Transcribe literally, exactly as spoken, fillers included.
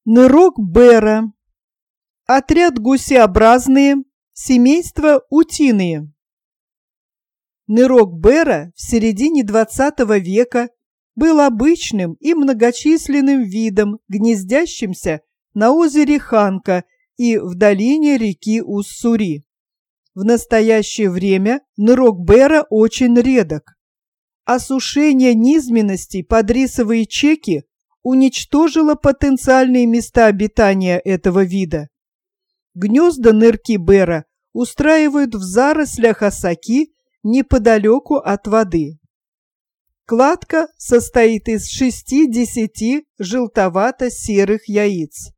Нырок бэра. Отряд гусеобразные, семейство утиные. Нырок бэра в середине двадцатого века был обычным и многочисленным видом, гнездящимся на озере Ханка и в долине реки Уссури. В настоящее время нырок бэра очень редок. Осушение низменностей под рисовые чеки уничтожило потенциальные места обитания этого вида. Гнезда нырки бэра устраивают в зарослях осаки неподалеку от воды. Кладка состоит из шести-десяти желтовато-серых яиц.